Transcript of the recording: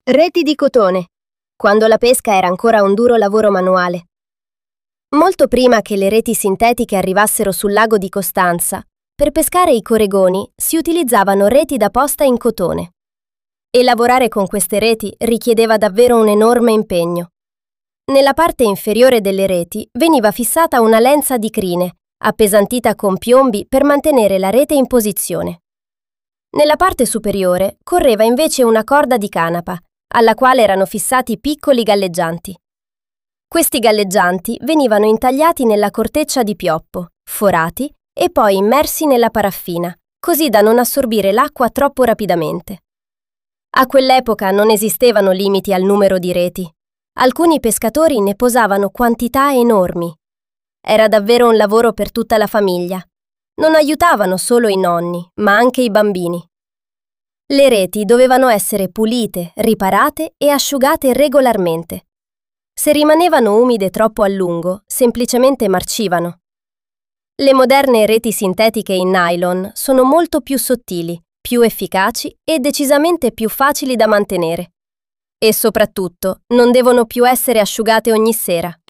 Reti di cotone, quando la pesca era ancora un duro lavoro manuale. Molto prima che le reti sintetiche arrivassero sul lago di Costanza, per pescare i coregoni si utilizzavano reti da posta in cotone. E lavorare con queste reti richiedeva davvero un enorme impegno. Nella parte inferiore delle reti veniva fissata una lenza di crine, appesantita con piombi per mantenere la rete in posizione. Nella parte superiore correva invece una corda di canapa, alla quale erano fissati piccoli galleggianti. Questi galleggianti venivano intagliati nella corteccia di pioppo, forati e poi immersi nella paraffina, così da non assorbire l'acqua troppo rapidamente. A quell'epoca non esistevano limiti al numero di reti. Alcuni pescatori ne posavano quantità enormi. Era davvero un lavoro per tutta la famiglia. Non aiutavano solo i nonni, ma anche i bambini. Le reti dovevano essere pulite, riparate e asciugate regolarmente. Se rimanevano umide troppo a lungo, semplicemente marcivano. Le moderne reti sintetiche in nylon sono molto più sottili, più efficaci e decisamente più facili da mantenere. E soprattutto non devono più essere asciugate ogni sera.